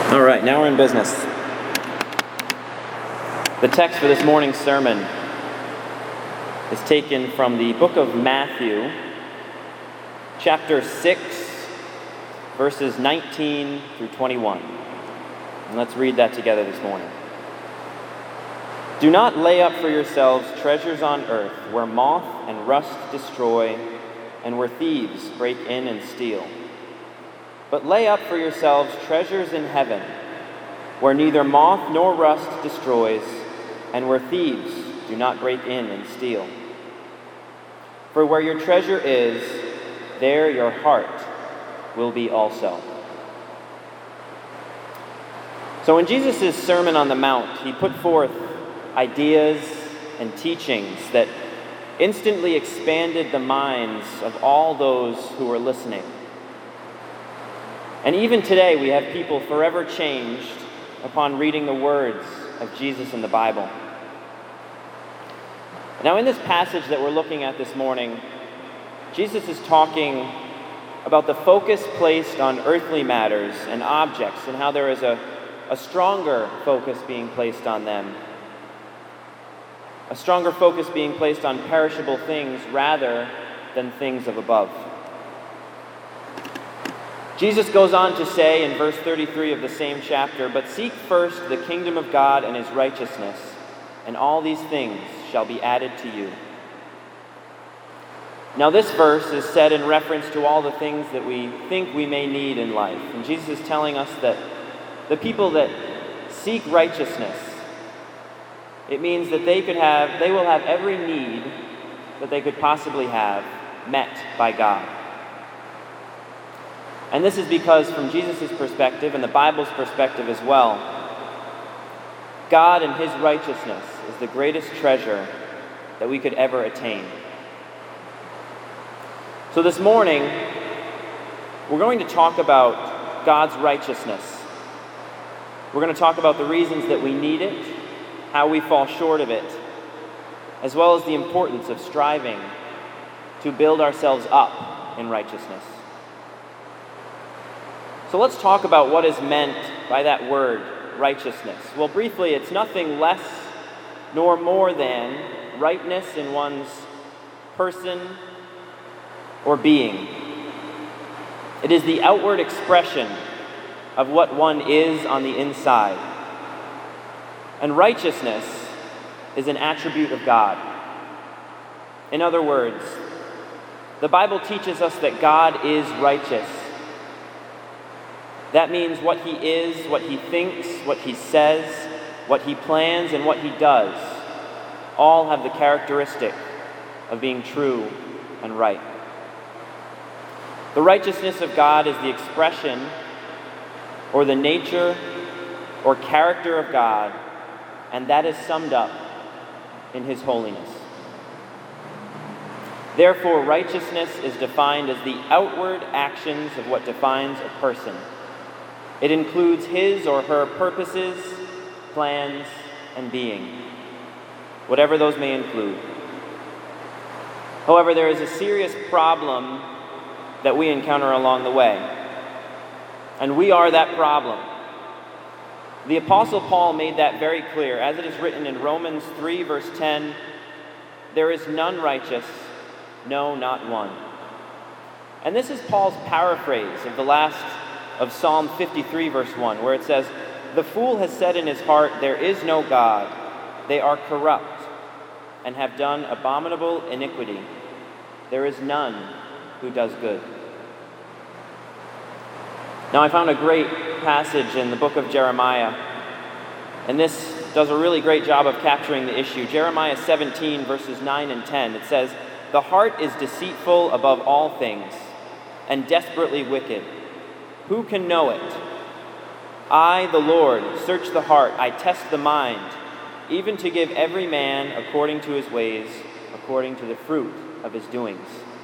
All right, now we're in business. The text for this morning's sermon is taken from the book of Matthew, chapter 6, verses 19 through 21. And let's read that together this morning. Do not lay up for yourselves treasures on earth, where moth and rust destroy, and where thieves break in and steal. But lay up for yourselves treasures in heaven, where neither moth nor rust destroys, and where thieves do not break in and steal. For where your treasure is, there your heart will be also. So in Jesus' Sermon on the Mount, he put forth ideas and teachings that instantly expanded the minds of all those who were listening. And even today, we have people forever changed upon reading the words of Jesus in the Bible. Now, in this passage that we're looking at this morning, Jesus is talking about the focus placed on earthly matters and objects, and how there is a stronger focus being placed on them. A stronger focus being placed on perishable things rather than things of above. Jesus goes on to say in verse 33 of the same chapter, "But seek first the kingdom of God and his righteousness, and all these things shall be added to you." Now this verse is said in reference to all the things that we think we may need in life. And Jesus is telling us that the people that seek righteousness, it means that they will have every need that they could possibly have met by God. And this is because, from Jesus' perspective and the Bible's perspective as well, God and his righteousness is the greatest treasure that we could ever attain. So this morning, we're going to talk about God's righteousness. We're going to talk about the reasons that we need it, how we fall short of it, as well as the importance of striving to build ourselves up in righteousness. So let's talk about what is meant by that word, righteousness. Well, briefly, it's nothing less nor more than rightness in one's person or being. It is the outward expression of what one is on the inside. And righteousness is an attribute of God. In other words, the Bible teaches us that God is righteous. That means what he is, what he thinks, what he says, what he plans, and what he does all have the characteristic of being true and right. The righteousness of God is the expression or the nature or character of God, and that is summed up in his holiness. Therefore, righteousness is defined as the outward actions of what defines a person. It includes his or her purposes, plans, and being, whatever those may include. However, there is a serious problem that we encounter along the way, and we are that problem. The Apostle Paul made that very clear, as it is written in Romans 3, verse 10, "There is none righteous, no, not one." And this is Paul's paraphrase of Psalm 53, verse 1, where it says, "The fool has said in his heart, there is no God. They are corrupt and have done abominable iniquity. There is none who does good." Now, I found a great passage in the book of Jeremiah, and this does a really great job of capturing the issue. Jeremiah 17, verses 9 and 10, it says, "The heart is deceitful above all things and desperately wicked. Who can know it? I, the Lord, search the heart, I test the mind, even to give every man according to his ways, according to the fruit of his doings."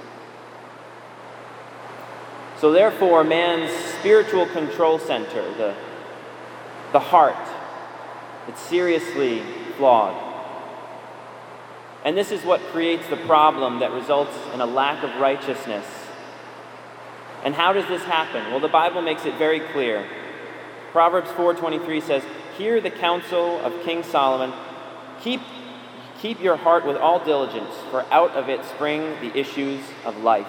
So therefore, man's spiritual control center, the heart, it's seriously flawed. And this is what creates the problem that results in a lack of righteousness. And how does this happen? Well, the Bible makes it very clear. Proverbs 4:23 says, "Hear the counsel of King Solomon. Keep your heart with all diligence, for out of it spring the issues of life."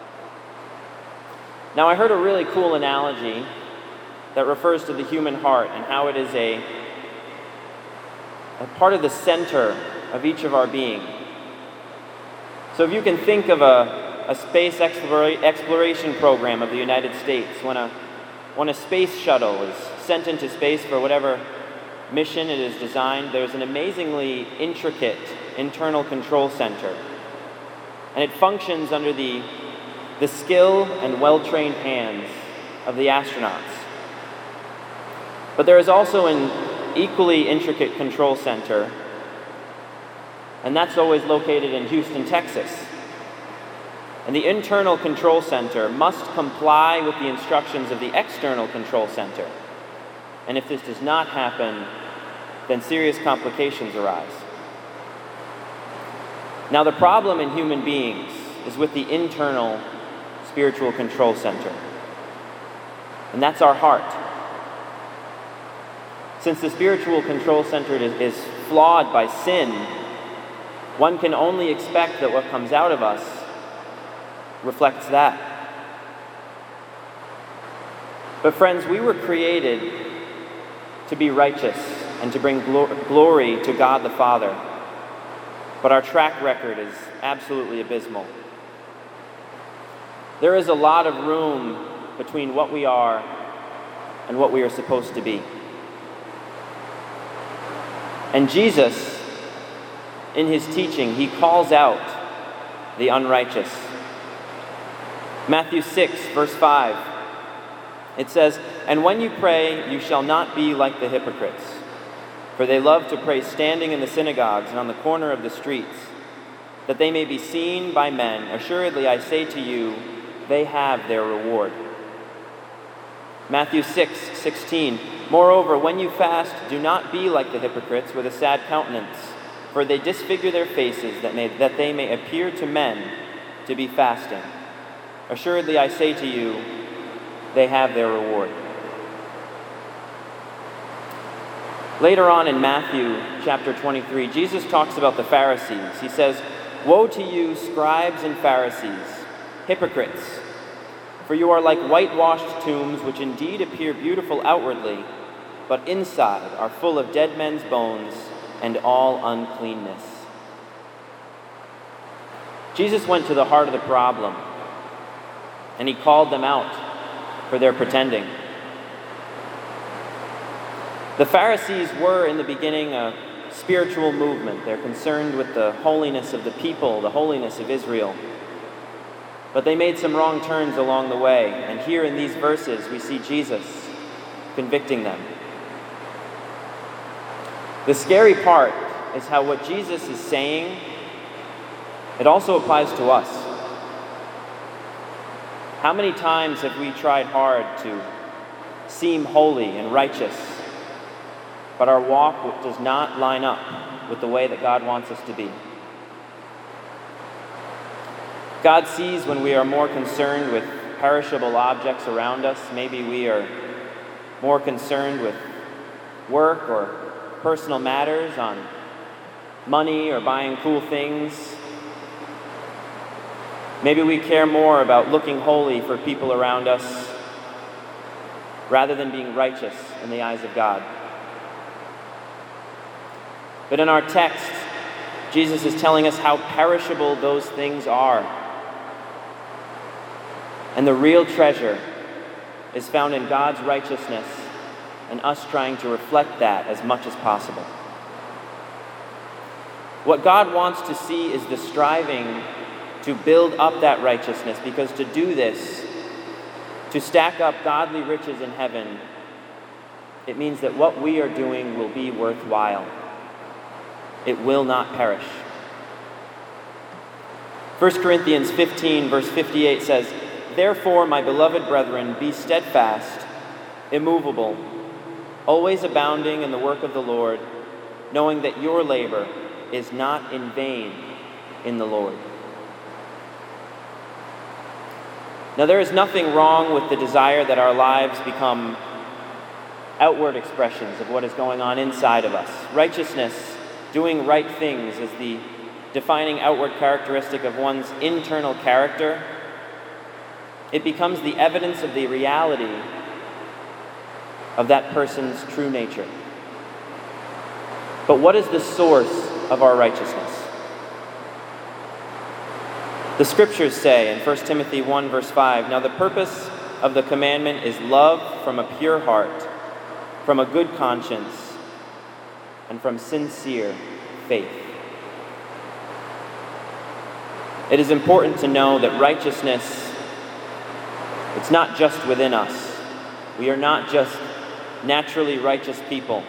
Now, I heard a really cool analogy that refers to the human heart and how it is a part of the center of each of our being. So if you can think of a space exploration program of the United States, when a space shuttle is sent into space for whatever mission it is designed, there's an amazingly intricate internal control center. And it functions under the skill and well-trained hands of the astronauts. But there is also an equally intricate control center, and that's always located in Houston, Texas. And the internal control center must comply with the instructions of the external control center. And if this does not happen, then serious complications arise. Now, the problem in human beings is with the internal spiritual control center, and that's our heart. Since the spiritual control center is flawed by sin, one can only expect that what comes out of us reflects that. But friends, we were created to be righteous and to bring glory to God the Father. But our track record is absolutely abysmal. There is a lot of room between what we are and what we are supposed to be. And Jesus, in his teaching, he calls out the unrighteous. Matthew 6, verse 5, it says, "And when you pray, you shall not be like the hypocrites, for they love to pray standing in the synagogues and on the corner of the streets, that they may be seen by men. Assuredly, I say to you, they have their reward." Matthew 6:16, "Moreover, when you fast, do not be like the hypocrites with a sad countenance, for they disfigure their faces that they may appear to men to be fasting. Assuredly, I say to you, they have their reward." Later on in Matthew chapter 23, Jesus talks about the Pharisees. He says, "Woe to you, scribes and Pharisees, hypocrites! For you are like whitewashed tombs, which indeed appear beautiful outwardly, but inside are full of dead men's bones and all uncleanness." Jesus went to the heart of the problem, and he called them out for their pretending. The Pharisees were, in the beginning, a spiritual movement. They're concerned with the holiness of the people, the holiness of Israel. But they made some wrong turns along the way, and here in these verses we see Jesus convicting them. The scary part is how what Jesus is saying, it also applies to us. How many times have we tried hard to seem holy and righteous, but our walk does not line up with the way that God wants us to be? God sees when we are more concerned with perishable objects around us. Maybe we are more concerned with work or personal matters, on money or buying cool things. Maybe we care more about looking holy for people around us rather than being righteous in the eyes of God. But in our text, Jesus is telling us how perishable those things are. And the real treasure is found in God's righteousness and us trying to reflect that as much as possible. What God wants to see is the striving to build up that righteousness, because to do this, to stack up godly riches in heaven, it means that what we are doing will be worthwhile. It will not perish. 1 Corinthians 15, verse 58 says, "Therefore, my beloved brethren, be steadfast, immovable, always abounding in the work of the Lord, knowing that your labor is not in vain in the Lord." Now, there is nothing wrong with the desire that our lives become outward expressions of what is going on inside of us. Righteousness, doing right things, is the defining outward characteristic of one's internal character. It becomes the evidence of the reality of that person's true nature. But what is the source of our righteousness? The scriptures say in 1 Timothy 1 verse 5, "Now the purpose of the commandment is love from a pure heart, from a good conscience, and from sincere faith." It is important to know that righteousness, it's not just within us. We are not just naturally righteous people.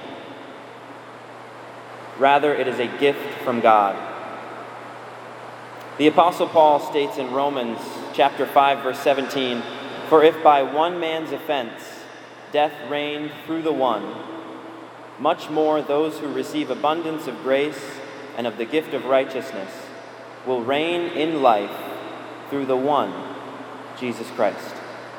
Rather, it is a gift from God. The Apostle Paul states in Romans chapter 5, verse 17, "For if by one man's offense death reigned through the one, much more those who receive abundance of grace and of the gift of righteousness will reign in life through the one, Jesus Christ."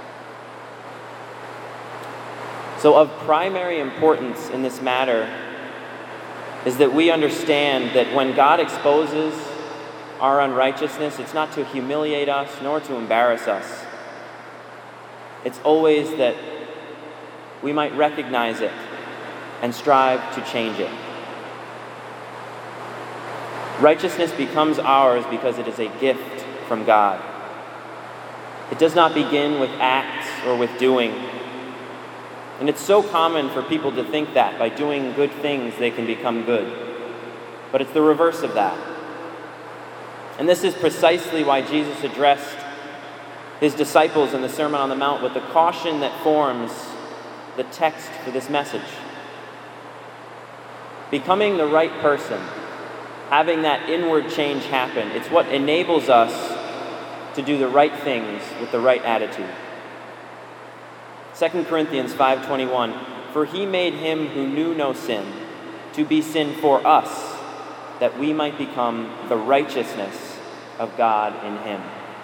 So of primary importance in this matter is that we understand that when God exposes our unrighteousness, it's not to humiliate us nor to embarrass us. It's always that we might recognize it and strive to change it. Righteousness becomes ours because it is a gift from God. It does not begin with acts or with doing. And it's so common for people to think that by doing good things they can become good. But it's the reverse of that. And this is precisely why Jesus addressed his disciples in the Sermon on the Mount with the caution that forms the text for this message. Becoming the right person, having that inward change happen, it's what enables us to do the right things with the right attitude. 2 Corinthians 5:21, "For he made him who knew no sin to be sin for us, that we might become the righteousness of God in him."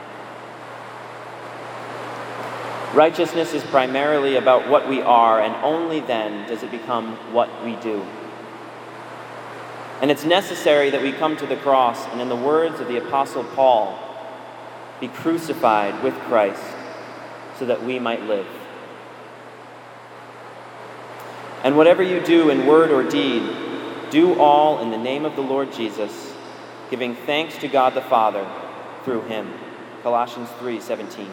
Righteousness is primarily about what we are, and only then does it become what we do. And it's necessary that we come to the cross and, in the words of the Apostle Paul, be crucified with Christ so that we might live. And whatever you do in word or deed, do all in the name of the Lord Jesus, giving thanks to God the Father through him. Colossians 3:17.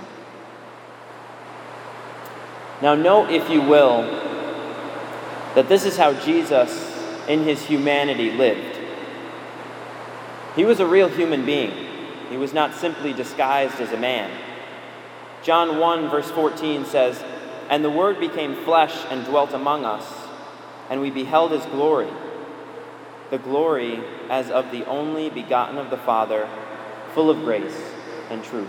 Now note, if you will, that this is how Jesus in his humanity lived. He was a real human being. He was not simply disguised as a man. John 1 verse 14 says, "And the Word became flesh and dwelt among us, and we beheld his glory, the glory as of the only begotten of the Father, full of grace and truth."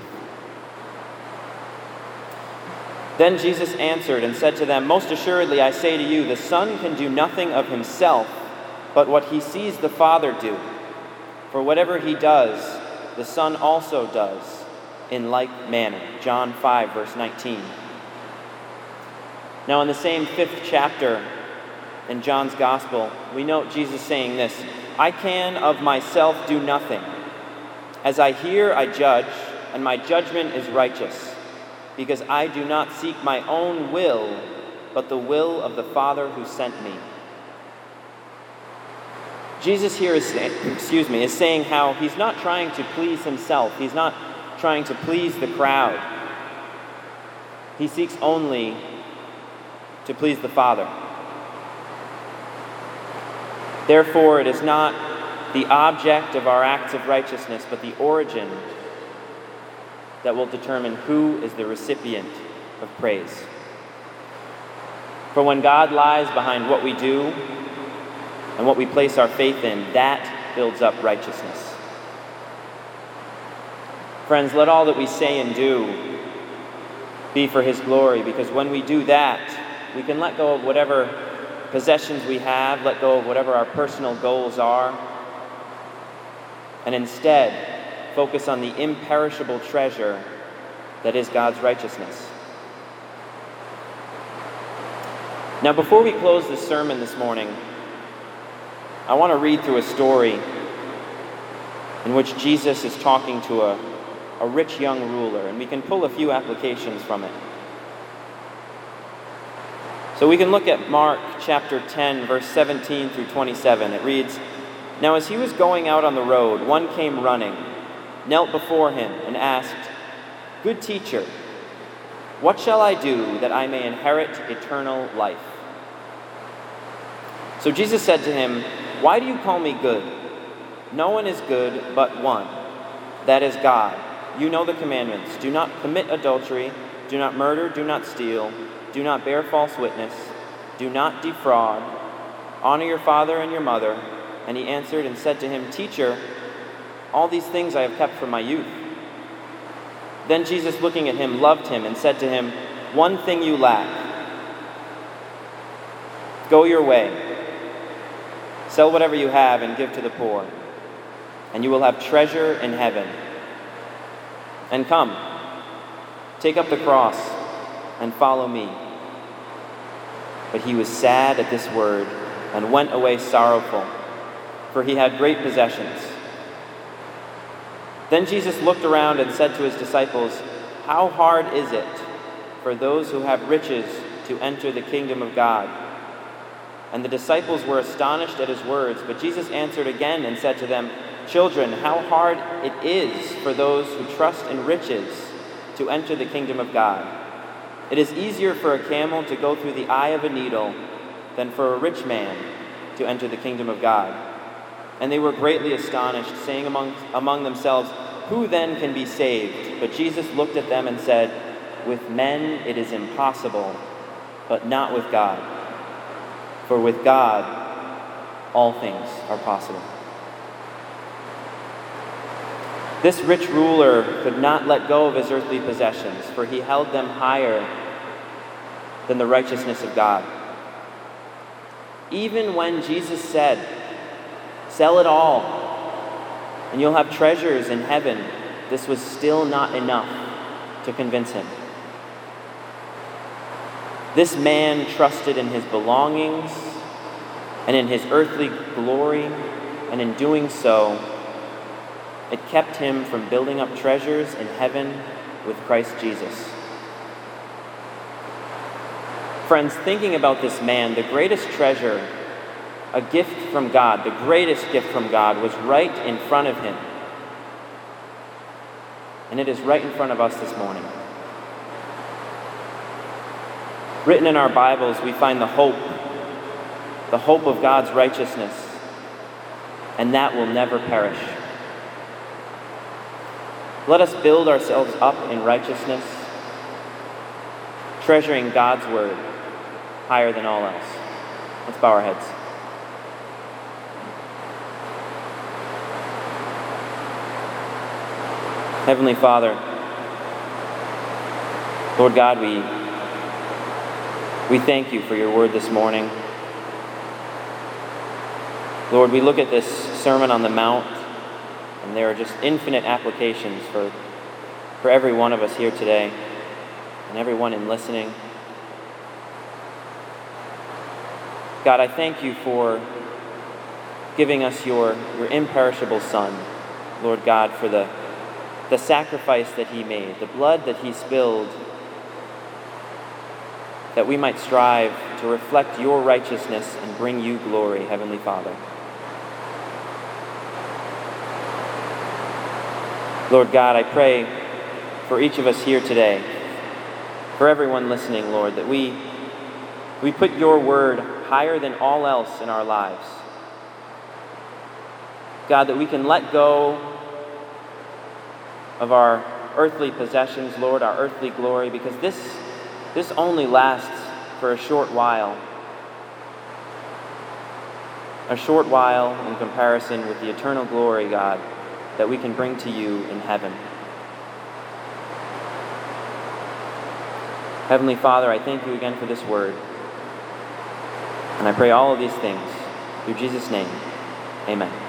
Then Jesus answered and said to them, "Most assuredly I say to you, the Son can do nothing of himself, but what he sees the Father do. For whatever he does, the Son also does in like manner." John 5, verse 19. Now in the same 5th chapter in John's Gospel, we note Jesus saying this, "I can of myself do nothing. As I hear, I judge, and my judgment is righteous, because I do not seek my own will, but the will of the Father who sent me." Jesus here is saying how he's not trying to please himself. He's not trying to please the crowd. He seeks only to please the Father. Therefore, it is not the object of our acts of righteousness, but the origin that will determine who is the recipient of praise. For when God lies behind what we do and what we place our faith in, that builds up righteousness. Friends, let all that we say and do be for his glory, because when we do that, we can let go of whatever possessions we have, let go of whatever our personal goals are, and instead focus on the imperishable treasure that is God's righteousness. Now, before we close this sermon this morning, I want to read through a story in which Jesus is talking to a rich young ruler, and we can pull a few applications from it. So we can look at Mark chapter 10, verse 17 through 27. It reads, "Now as he was going out on the road, one came running, knelt before him, and asked, 'Good teacher, what shall I do that I may inherit eternal life?' So Jesus said to him, 'Why do you call me good? No one is good but one, that is God. You know the commandments. Do not commit adultery, do not murder, do not steal, do not bear false witness, do not defraud, honor your father and your mother.' And he answered and said to him, 'Teacher, all these things I have kept from my youth.' Then Jesus, looking at him, loved him and said to him, 'One thing you lack. Go your way. Sell whatever you have and give to the poor, and you will have treasure in heaven. And come, take up the cross and follow me.' But he was sad at this word and went away sorrowful, for he had great possessions. Then Jesus looked around and said to his disciples, 'How hard is it for those who have riches to enter the kingdom of God?' And the disciples were astonished at his words, but Jesus answered again and said to them, 'Children, how hard it is for those who trust in riches to enter the kingdom of God. It is easier for a camel to go through the eye of a needle than for a rich man to enter the kingdom of God.' And they were greatly astonished, saying among themselves, 'Who then can be saved?' But Jesus looked at them and said, 'With men it is impossible, but not with God. For with God all things are possible.'" This rich ruler could not let go of his earthly possessions, for he held them higher than the righteousness of God. Even when Jesus said, "Sell it all, and you'll have treasures in heaven," this was still not enough to convince him. This man trusted in his belongings and in his earthly glory, and in doing so, it kept him from building up treasures in heaven with Christ Jesus. Friends, thinking about this man, the greatest treasure, a gift from God, the greatest gift from God, was right in front of him. And it is right in front of us this morning. Written in our Bibles, we find the hope of God's righteousness, and that will never perish. Let us build ourselves up in righteousness, treasuring God's word higher than all else. Let's bow our heads. Heavenly Father, Lord God, we thank you for your word this morning. Lord, we look at this Sermon on the Mount, and there are just infinite applications for every one of us here today, and everyone in listening. God, I thank you for giving us your imperishable Son, Lord God, for the sacrifice that he made, the blood that he spilled, that we might strive to reflect your righteousness and bring you glory, Heavenly Father. Lord God, I pray for each of us here today, for everyone listening, Lord, that we put your word higher than all else in our lives. God, that we can let go of our earthly possessions, Lord, our earthly glory, because this only lasts for a short while. A short while in comparison with the eternal glory, God, that we can bring to you in heaven. Heavenly Father, I thank you again for this word. And I pray all of these things through Jesus' name. Amen.